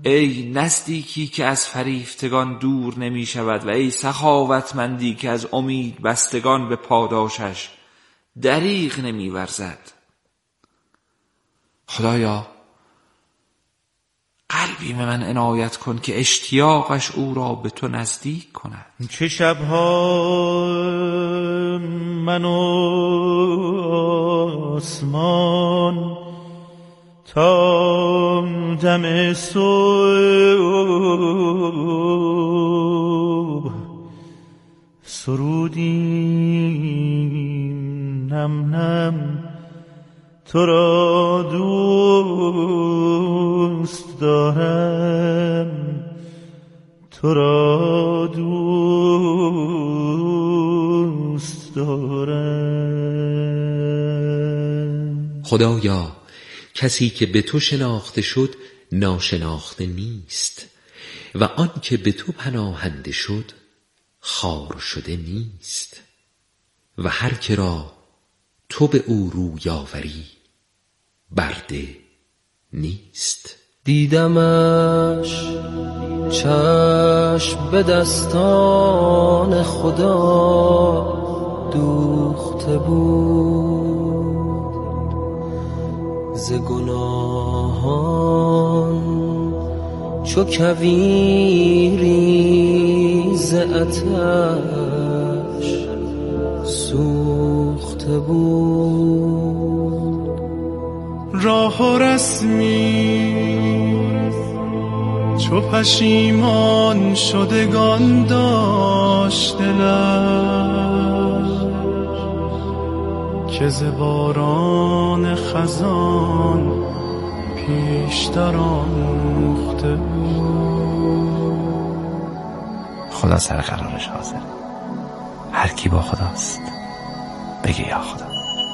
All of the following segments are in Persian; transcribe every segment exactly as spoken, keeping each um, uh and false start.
ای نزدیکی که از فریفتگان دور نمی شود و ای سخاوتمندی که از امید بستگان به پاداشش دریغ نمی ورزد. خدایا قلبی به من عنایت کن که اشتیاقش او را به تو نزدیک کند. چه شبها من و آسمان تا دم صبح سرودیم نم نم تو را دوست دارم، تو را دوست دارم. خدایا کسی که به تو شناخته شد ناشناخته نیست و آن که به تو پناهنده شد خار شده نیست و هر که را تو به او روی آوری برده نیست. دیدمش چشم به دستان خدا دوخته بود، ز گناهان چو کویری ز آتش سوخته بود. راه و رسمی چو پشیمان شدگان داشت دلش، که ز باران خزان پیشتر آموخته بود. خدا سر قرارش حاضر، هر کی با خداست بگه یا خدا.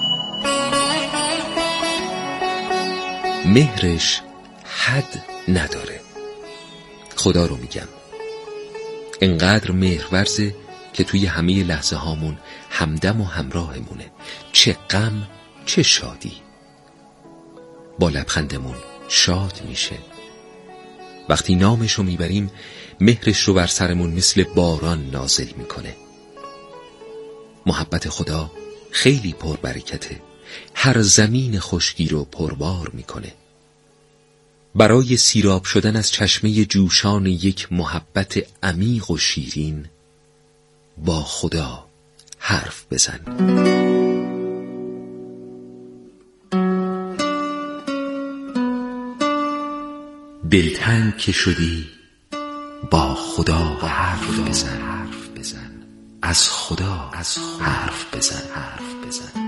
مهرش حد نداره. خدا رو میگم انقدر مهرورزه که توی همه لحظه هامون همدم و همراهمونه، چه غم چه شادی. با لبخندمون شاد میشه. وقتی نامشو میبریم مهرش رو بر سرمون مثل باران نازل میکنه. محبت خدا خیلی پربرکته، هر زمین خشکی رو پربار میکنه. برای سیراب شدن از چشمه جوشان یک محبت عمیق و شیرین با خدا حرف بزن. دلتنگ که شدی با خدا حرف بزن، حرف بزن. از خدا از حرف بزن، حرف بزن.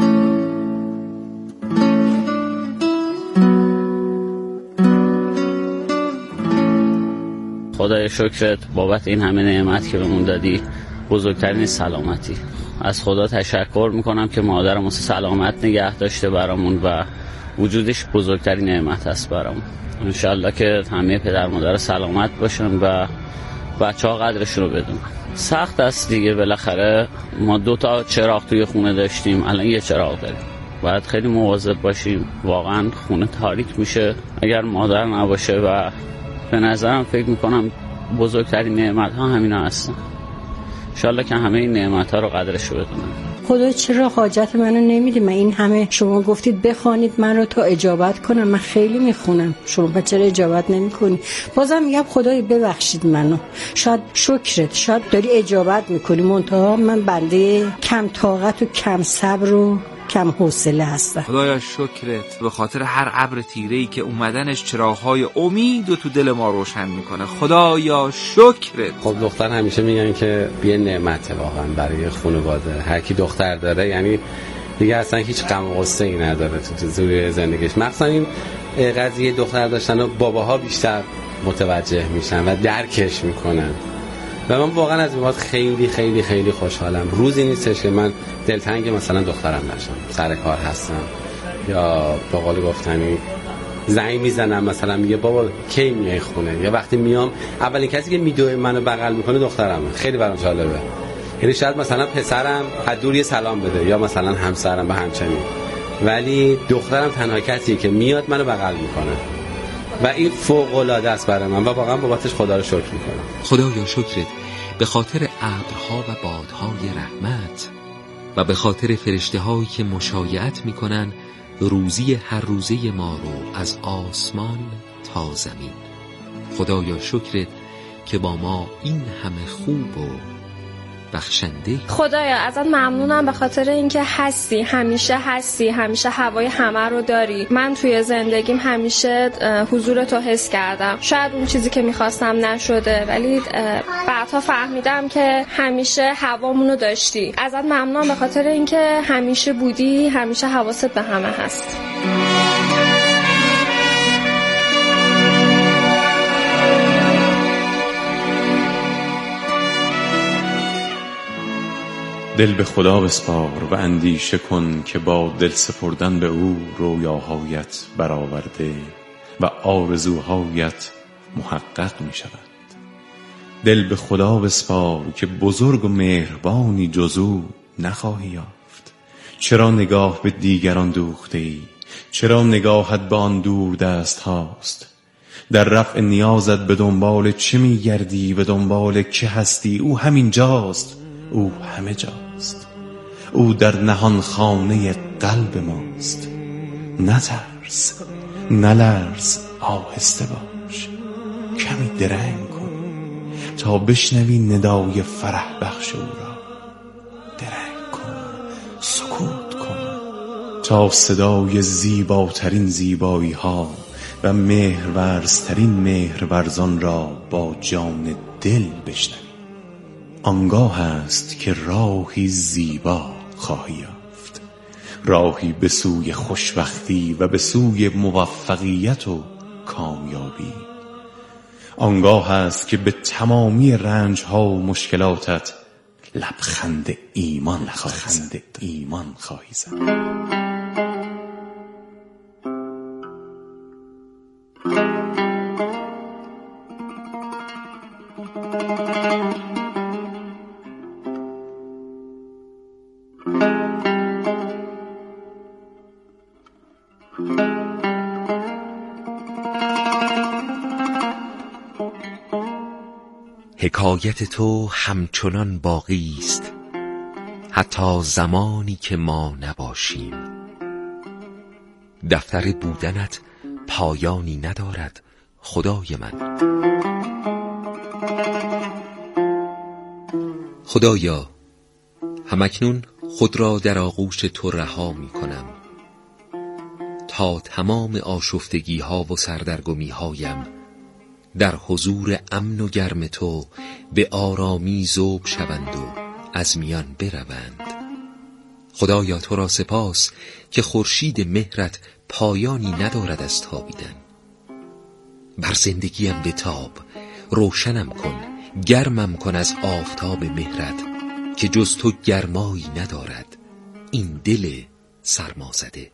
خدای شکرت بابت این همه نعمت که بهمون دادی، بزرگترین سلامتی. از خدا تشکر میکنم که مادرمو سلامت نگه داشته برامون و وجودش بزرگترین نعمت است برامون. انشالله که همه پدر مادر سلامت باشن و بچه ها قدرشون رو بدونن. سخت است دیگه، بالاخره ما دو تا چراغ توی خونه داشتیم، الان یه چراغ داریم. باید خیلی مواظب باشیم، واقعا خونه تاریک میشه اگر مادر نباشه و به نظرم فکر میکنم بزرگترین نعمت ها همینا هستن. انشالله که همه این نعمت ها رو قدرش رو بدونن. خدا چرا حاجت منو نمیدی؟ من این همه شما گفتید بخوانید من رو تا اجابت کنم، من خیلی میخونم، شما چرا اجابت نمیکنی؟ بازم میگم خدای ببخشید منو، شاید شکرت، شاید داری اجابت میکنی، منتها من بنده کم طاقت و کم صبر و کم حوصله هستم. خدایا شکرت به خاطر هر ابر تیره‌ای که اومدنش چراغ‌های امید و تو دل ما روشن میکنه. خدایا شکرت. خب دختر همیشه میگن که یه نعمته واقعا برای خانواده، هر کی دختر داره یعنی دیگه اصلا هیچ غم و غصه ای نداره تو توی زندگیش. مخصوصا این قضیه دختر داشتن و باباها بیشتر متوجه میشن و درکش میکنن و من واقعا از این بابت خیلی خیلی خیلی خوشحالم. روزی نیستش که من دلتنگ مثلا دخترم نشم، سر کار هستم یا به قول گفتنی زنگ میزنم مثلا میگه بابا کی میای خونه، یا وقتی میام اولین کسی که میدوه منو بغل میکنه دخترمه. خیلی برام جالبه. یعنی شاید مثلا پسرم از دور یه سلام بده یا مثلا همسرم به همچنین، ولی دخترم تنها کسیه که میاد منو بغل میکنه و این فوق العاده است برای من و واقعا بابتش خدا رو شکر میکنم. خدایا شکرت به خاطر ابرها و بادهای رحمت و به خاطر فرشته هایی که مشایعت میکنن روزی هر روزه ما رو از آسمان تا زمین. خدایا شکرت که با ما این همه خوب و بخشنده. خدایا ازت ممنونم به خاطر اینکه هستی، همیشه هستی، همیشه هوای همه رو داری. من توی زندگیم همیشه حضور تو حس کردم. شاید اون چیزی که میخواستم نشده، ولی بعدها فهمیدم که همیشه هوامونو داشتی. ازت ممنونم به خاطر اینکه همیشه بودی، همیشه حواست به همه هست. دل به خدا بسپار و اندیشه کن که با دل سپردن به او رویاهایت برآورده و آرزوهایت محقق می شود. دل به خدا بسپار که بزرگ و مهربانی جز او نخواهی یافت. چرا نگاه به دیگران دوخته ای؟ چرا نگاهت به آن دور دست هاست؟ در رفع نیازت به دنبال چه می گردی؟ به دنبال که هستی؟ او همین جاست، او همه جاست، او در نهان خانه قلب ماست. نترس، نلرز، آهسته باش، کمی درنگ کن تا بشنوی ندای فرح بخش او را. درنگ کن، سکوت کن تا صدای زیباترین زیبایی ها و مهرورزترین مهرورزان را با جان دل بشنوی. آنگاه است که راهی زیبا خواهی یافت، راهی به سوی خوشبختی و به سوی موفقیت و کامیابی. آنگاه است که به تمامی رنج‌ها و مشکلاتت لبخند ایمان خواهی زد. ایمان خواهی زد. حکایت تو همچنان باقی است حتی زمانی که ما نباشیم. دفتر بودنت پایانی ندارد خدای من. خدایا همکنون خود را در آغوش تو رها می کنم تا تمام آشفتگی ها و سردرگمی هایم در حضور امن و گرم تو به آرامی ذوب شوند و از میان بروند. خدایا تو را سپاس که خورشید مهرت پایانی ندارد از تابیدن. بر زندگیم بتاب، روشنم کن، گرمم کن از آفتاب مهرت که جز تو گرمایی ندارد این دل سرمازده.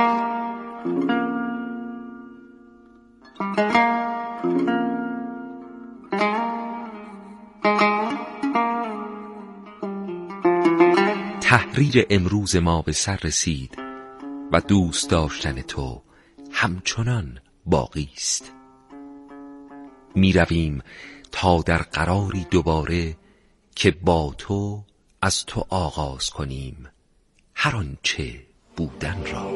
تحریر امروز ما به سر رسید و دوست داشتن تو همچنان باقی است. می رویم تا در قراری دوباره که با تو از تو آغاز کنیم هر آنچه بودن را.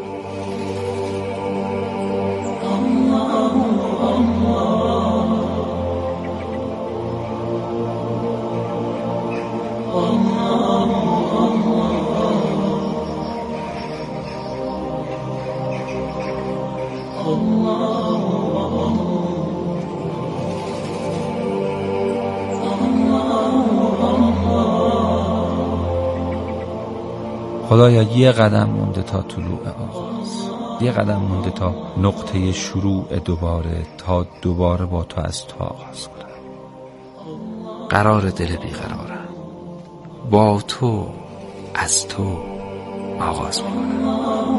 خدایا یه قدم مونده تا طلوع آغاز، یه قدم مونده تا نقطه شروع دوباره، تا دوباره با تو از تو آغاز کنم. قرار دل بیقرارم، با تو از تو آغاز میکنم.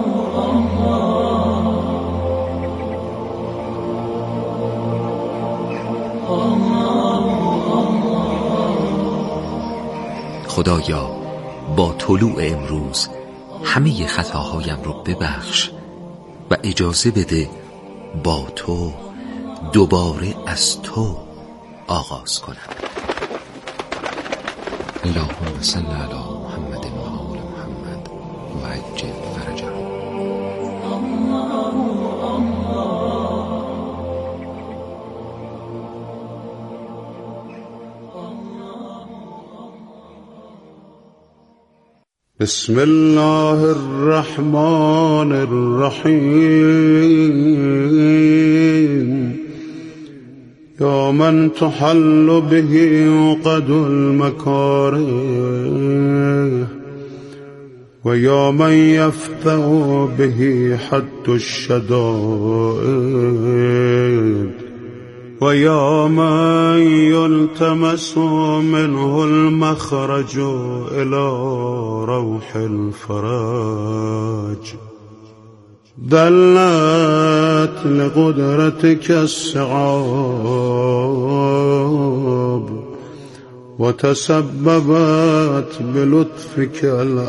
خدایا با طلوع امروز همه خطاهایم رو ببخش و اجازه بده با تو دوباره از تو آغاز کنم. اللهم صل علی محمد و آل محمد و عجل فرجهم. بسم الله الرحمن الرحیم. یا من تحل به عقد المکاره و یا من یفتح به حد الشدائد و یا من یلتمس منه المخرج الى روح الفرج. دلت لقدرتك الصعاب وتسببت بلطفك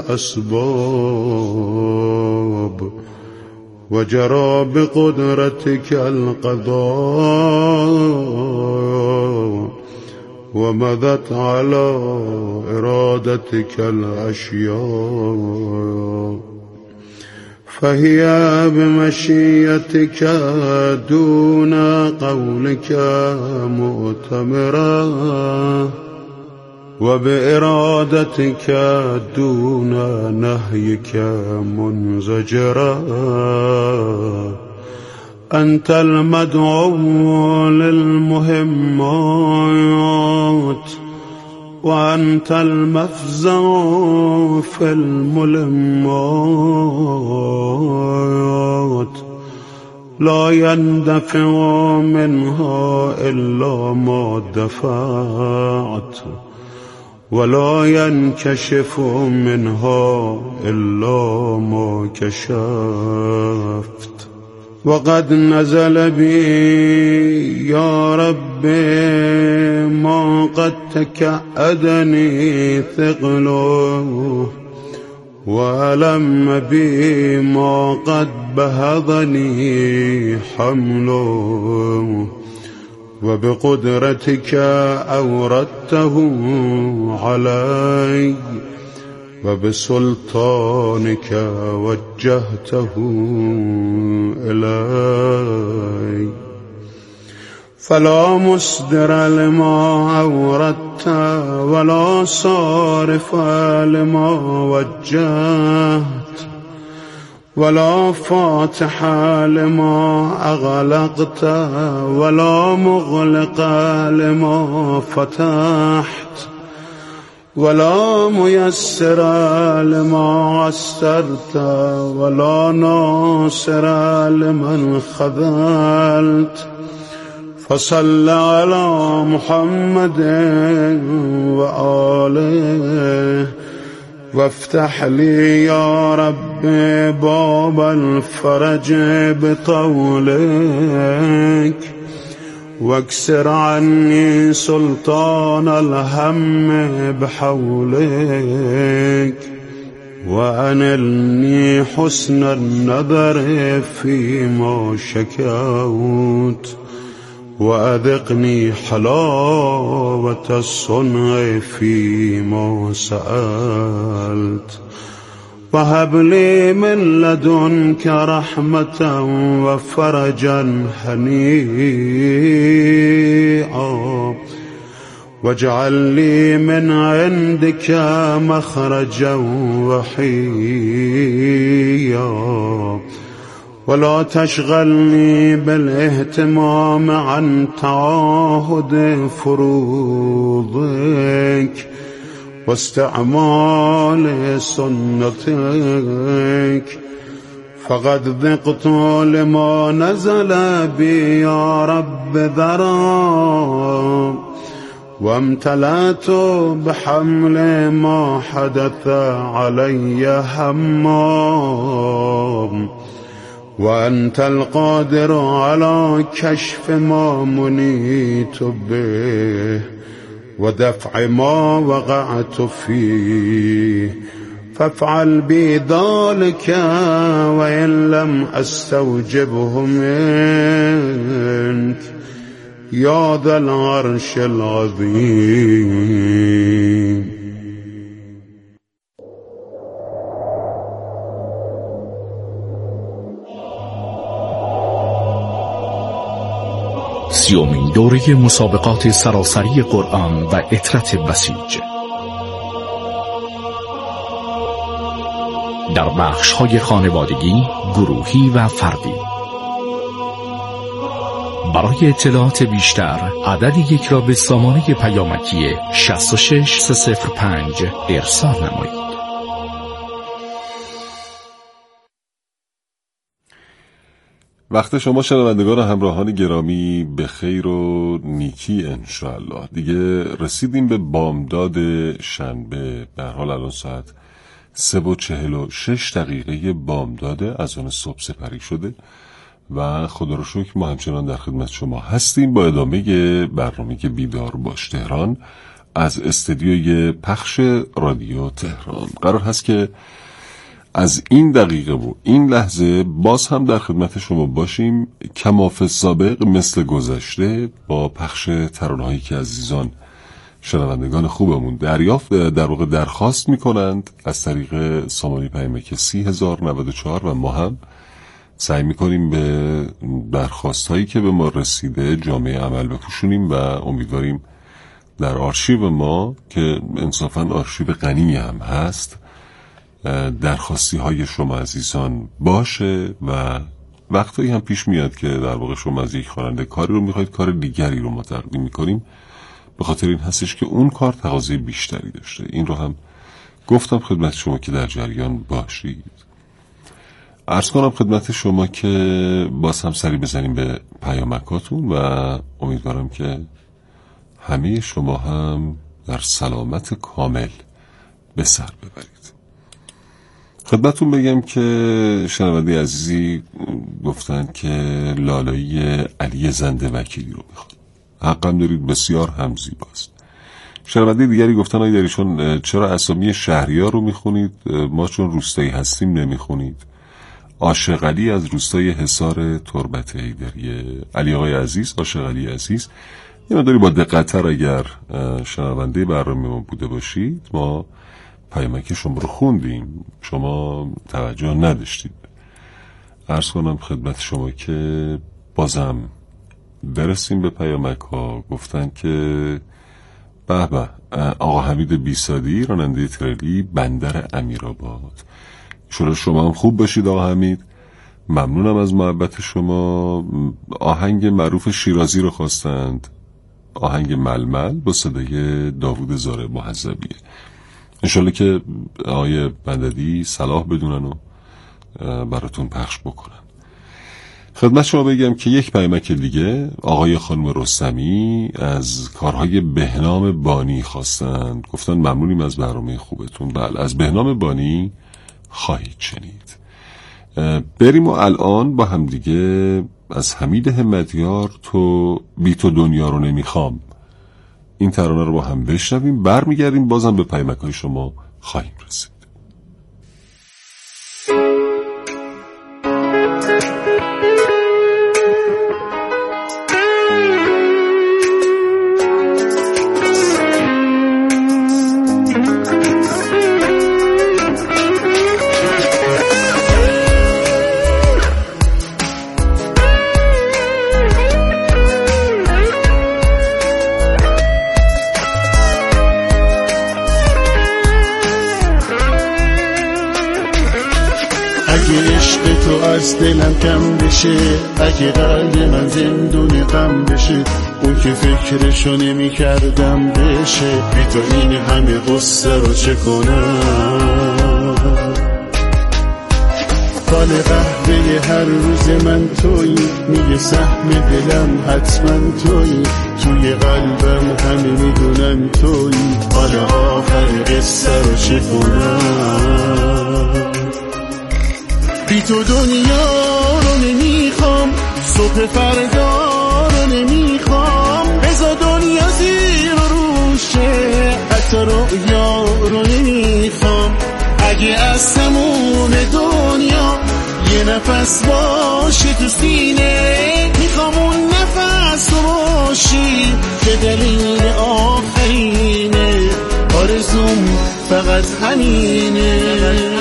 الأسباب وجرى بقدرتك القضاء ومضت على إرادتك الأشياء. فهي بمشيتك دون قولك مؤتمرة وبإرادتك دون نهيك منزجرة. أنت المدعو للمهمات وأنت المفزع في الملمات. لا يندفع منها إلا ما دفعت ولا ينكشف منها إلا ما كشفت. وقد نزل بي يا رب ما قد تكأدني ثقله وألم بي ما قد بهضني حمله. وبقدرتك أوردته علي وبسلطانك وجهته إلي. فلا مصدر لما أوردت ولا صارف لما وجهت ولا فاتح لما أغلقت ولا مغلق لما فتحت ولا ميسر لما عسرت ولا ناصر لمن خذلت. فصل على محمد وآله وافتح لي يا رب باب الفرج بطولك واكسر عني سلطان الهم بحولك وأنلني حسن النظر فيما شكوت وأذقني حلاوة الصنع فيما سألت. وهب لي من لدنك رحمة وفرجا هنيئا واجعل لي من عندك مخرجا وحيا. ولا تشغلني بالاهتمام عن تعاهد فروضك واستعمال سنتك. فقد ذقت لما نزل بي يا رب ذرا وامتلأت بحمل ما حدث علي همام. وأنت القادر على كشف ما منيت به ودفع ما وقعت فيه. فافعل بي ذلك وإن لم أستوجبه منك يا ذا العرش العظيم. سیومین دوره مسابقات سراسری قرآن و اطرت بسیج در بخش‌های خانوادگی، گروهی و فردی. برای اطلاعات بیشتر عدد یک را به سامانه پیامکی شصت و شش سه صفر پنج ارسال نمایید. وقت شما شنوندگان و همراهان گرامی به خیر و نیکی انشاءالله. دیگه رسیدیم به بامداد شنبه. به هر حال الان ساعت سه و چهل و شش دقیقه بامداد از آن صبح سپری شده و خدا رو شکر ما همچنان در خدمت شما هستیم با ادامه برنامه بیدار باش تهران از استدیوی پخش رادیو تهران. قرار هست که از این دقیقه و این لحظه باز هم در خدمت شما باشیم کماف سابق مثل گذشته با پخش ترانه‌هایی که عزیزان شنوندگان خوبمون دریافت در واقع درخواست میکنند از طریق سامانه پیامک سی هزار و نود و چهار و ما هم سعی میکنیم به درخواست هایی که به ما رسیده جامعه عمل بپوشونیم و امیدواریم در آرشیو ما که انصافاً آرشیو غنی هم هست درخواستی های شما عزیزان باشه و وقتایی هم پیش میاد که در واقع شما از یک خواننده کاری رو میخواید کار دیگری رو ما تقدیم میکنیم، به خاطر این هستش که اون کار تقاضای بیشتری داشته. این رو هم گفتم خدمت شما که در جریان باشید. عرض کنم خدمت شما که باز هم سری بزنیم به پیامکاتون و امیدوارم که همه شما هم در سلامت کامل به سر ببرید. خدمتون بگم که شنونده عزیزی گفتن که لالایی علی زنده وکیلی رو میخواد. حقم دارید، بسیار هم زیباست. شنونده دیگری گفتن آقای دریچون چرا اسامی شهریار رو میخونید، ما چون روستایی هستیم نمیخونید. عاشق علی از روستای حصار تربت حیدریه. علی آقای عزیز، عاشق علی عزیز، یه مقداری با دقت‌تر اگر شنونده برنامه ما بوده باشید ما پیامک شما رو خوندیم، شما توجه نداشتید. عرض کنم خدمت شما که بازم برسیم به پیامک ها. گفتن که به به آقا حمید بیسادی راننده تریلی بندر امیرآباد، شما شما هم خوب باشید آقا حمید، ممنونم از محبت شما. آهنگ معروف شیرازی رو خواستند، آهنگ ململ با صدای داوود زاره محذبیه. انشالله که آقای بنددی صلاح بدونن و براتون پخش بکنن. خدمت شما بگم که یک پیامک دیگه آقای خانم رستمی از کارهای بهنام بانی خواستند، گفتن ممنونیم از برنامه خوبتون. بله، از بهنام بانی خواهید شنید. بریم و الان با هم دیگه از حمید همتیار تو بی تو دنیا رو نمیخوام این ترانه رو با هم بشنویم، برمیگردیم بازم به پیامک های شما خواهیم رسید. از دلم کم بشه، اگه قلب من زندون غم بشه، اون که فکرشو نمی کردم بشه، بی تو این همه قصه رو چه کنم؟ کال قهوه هر روز من تویی، میگه سهم دلم حتما تویی، توی قلبم همه میدونن تویی، حالا آخر قصه رو چه کنم؟ بی تو دنیا رو نمیخوام، صبح فردا رو نمیخوام، بذار دنیا زیر و روشه، حتی رویا رو نمیخوام، اگه نفس باشی تو سینه، میخوام اون نفس تو باشی که دلیل آفرینه، آرزوم فقط همینه.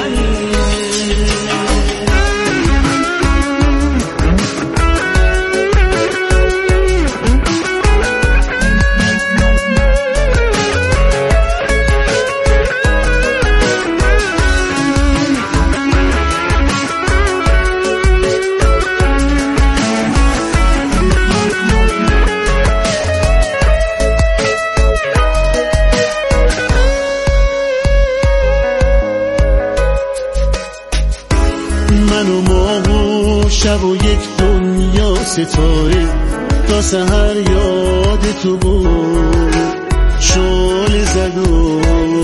شب و یک دنیا ستاره تا سحر یاد تو بود، شعله زد و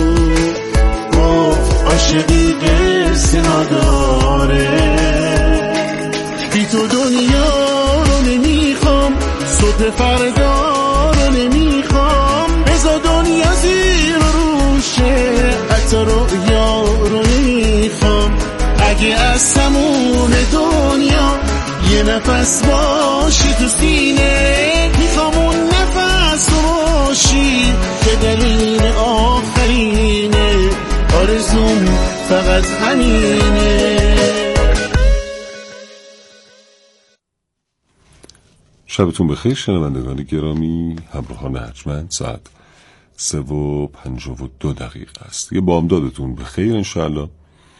گفت عاشقی قصه نداره، بی تو دنیا رو نمیخوام، صبح فردا رو نمیخوام، بذار دنیا زیر روشه، حتی رویا رو نمیخوام، اگه از سمون دنیا یه نفس باشی تو سینه، میخوام اون نفس تو باشی که دلیل آفرینه، آرزوم فقط همینه. شبتون بخیر شنوندگان گرامی، همراهان ارجمند. ساعت سه و پنجاه و دو دقیقه است. یه بامدادتون بخیر انشاءالله.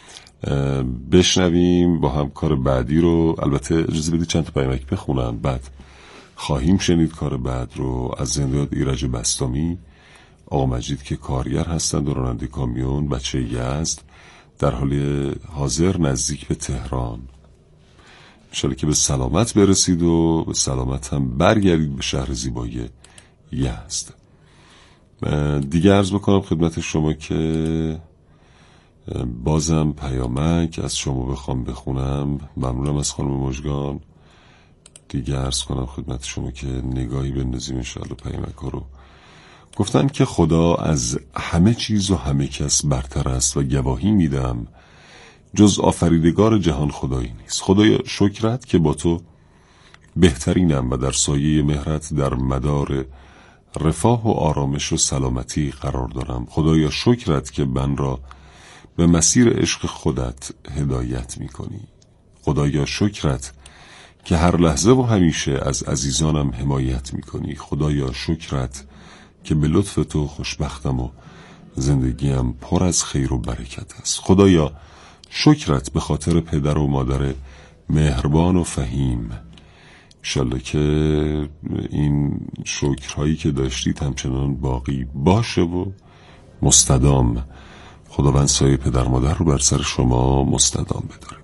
بشنویم با هم کار بعدی رو. البته اجازه بدید چند تا پیامک بخونم، بعد خواهیم شنید کار بعد رو از زندیات ایرج بستامی، آقا مجید که کارگر هستند و راننده کامیون، بچه یزد، در حال حاضر نزدیک به تهران. انشالله که به سلامت برسید و به سلامت هم برگردید به شهر زیبای یزد. دیگه عرض بکنم خدمت شما که بازم پیامک از شما بخوام بخونم. ممنونم از خانم مژگان. دیگه عرض کنم خدمت شما که نگاهی بندازیم انشاءالله پیامک ها رو. گفتن که خدا از همه چیز و همه کس برتر است و گواهی میدم جز آفریدگار جهان خدایی نیست. خدایا شکرت که با تو بهترینم و در سایه مهرت در مدار رفاه و آرامش و سلامتی قرار دارم. خدایا شکرت که من را به مسیر عشق خودت هدایت میکنی. خدایا شکرت که هر لحظه و همیشه از عزیزانم حمایت میکنی. خدایا شکرت که به لطف تو خوشبختم و زندگیم پر از خیر و برکت است. خدایا شکرت به خاطر پدر و مادر مهربان و فهیم. انشالله که این شکرهایی که داشتید همچنان باقی باشه و مستدام. خداوند سایه پدر مادر رو بر سر شما مستدام بداره.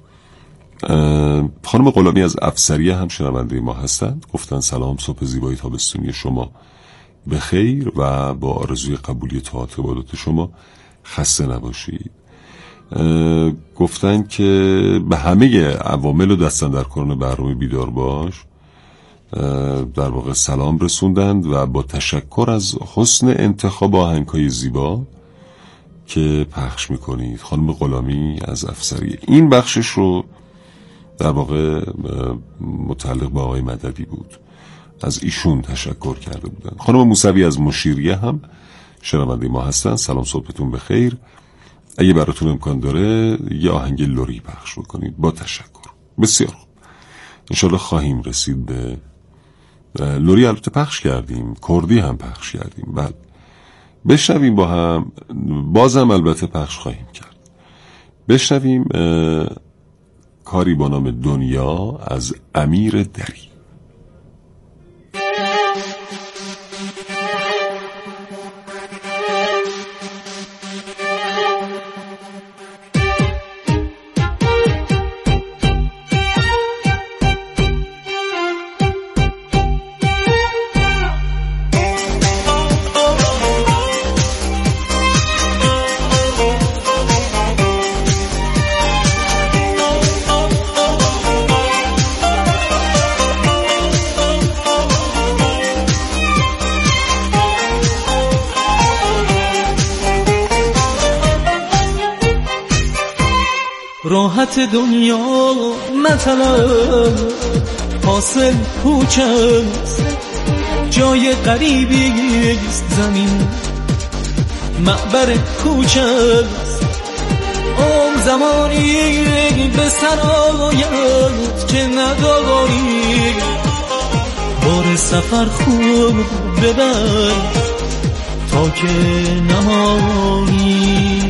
خانم غلامی از افسریه هم شنونده ما هستند. گفتن سلام، صبح زیبای تابستونی شما به خیر و با آرزوی قبولی طاعات و عبادات شما خسته نباشید. گفتن که به همه عوامل و دستاندرکاران برنامه بیدار باش در واقع سلام رسوندند و با تشکر از حسن انتخاب آهنگ‌های زیبا که پخش میکنید. خانم غلامی از افسریه این بخشش رو در واقع متعلق به آقای مددی بود، از ایشون تشکر کرده بودن. خانم موسوی از مشیریه هم شنونده ما هستن. سلام، صبحتون بخیر. اگه براتون امکان داره یه آهنگ لوری پخش بکنید با تشکر. بسیار خوب، انشالله خواهیم رسید به لوری. البته پخش کردیم، کردی هم پخش کردیم. بله، بشنویم با هم. بازم البته پخش خواهیم کرد. بشنویم کاری با نام دنیا از امیر دری. راحت دنیا مطلب حاصل کوچست، جای غریبی زمین معبر کوچست. اون زمانی به سر آید که نداری، بار سفر خوب ببر تا که نمانی.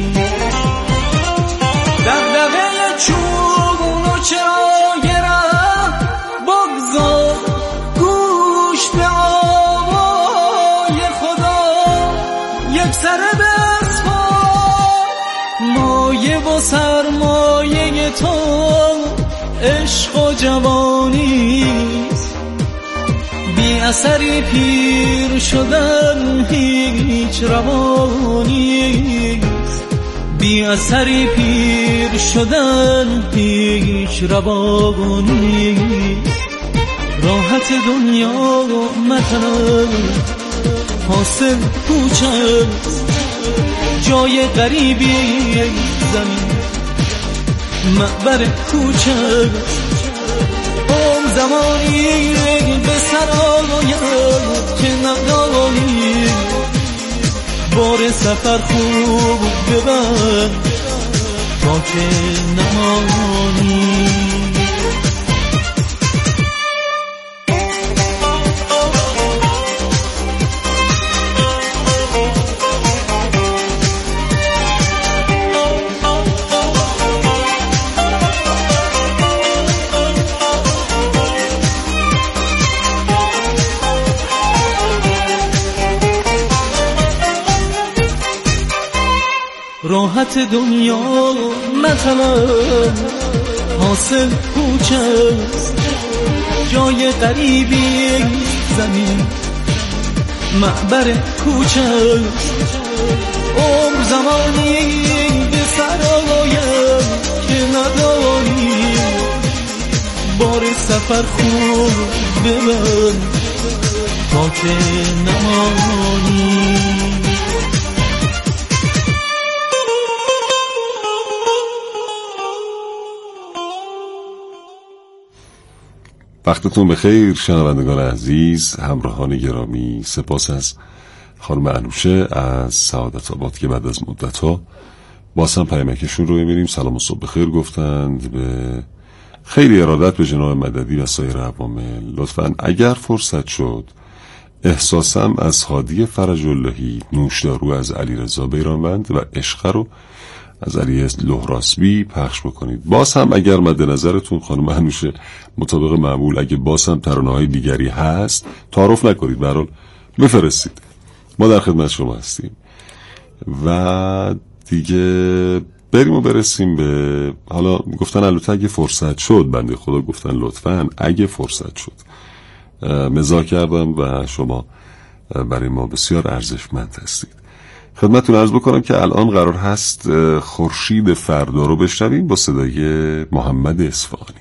دغدغه چون و چرا گرم بگذار، گوش به آوای خدا یک سره بسپار. مایه و سرمایه تو عشق و جوانیست، بی اثری پیر شدن هیچ روانیست، بی اثری پیر شدن هیچ روانیست. راحت دنیا مطلب حاصل کوچست، جای غریبی زمین معبر کوچست. اون زمانی به سر آید که نداری، بار سفر خوب ببر تا که نمانی. راحت دنیا مطلب حاصل کوچست، جای غریبی زمین معبر کوچست. عمر زمانی به سر آید که نداری، بار سفر خوب ببر تا که نمانی. وقتتون بخیر شنوندگان عزیز، همراهان گرامی. سپاس از خانم انوشه از سعادت آباد که بعد از مدت‌ها باز هم پیامکشون رو می‌بینیم. سلام و صبح بخیر گفتند به خیلی ارادت به جناب مددی و سایر عوامل. لطفاً اگر فرصت شد احساسم از هادی فرج اللهی، نوشدارو از علیرضا بیرانوند و عشق رو از علی لهراسبی پخش بکنید. باز هم اگر مد نظرتون خانم انوشه مطابق معمول اگه باز هم ترانه‌های دیگری هست تعارف نکنید، به هر حال بفرستید، ما در خدمت شما هستیم. و دیگه بریم و برسیم به، حالا گفتن البته اگه فرصت شد، بنده خدا گفتن لطفاً اگه فرصت شد. مزاح کردم و شما برای ما بسیار ارزشمند هستید. خدمتتون عرض بکنم که الان قرار هست خورشید فردا رو بشنویم با صدای محمد اصفهانی.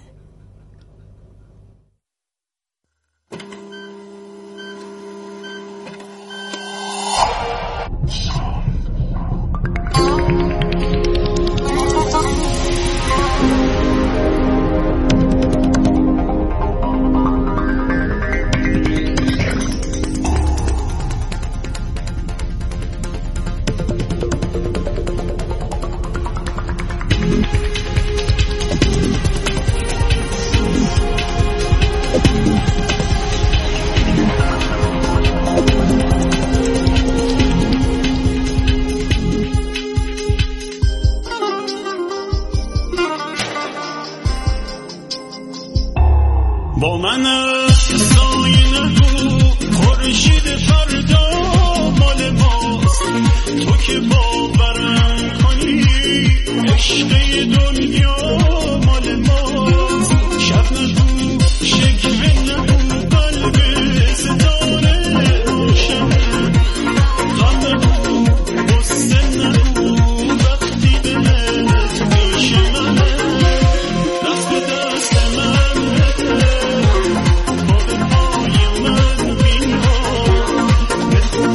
با من سایه نگو، خورشید فردا مال ماست. تو که باورم کنی عشق دو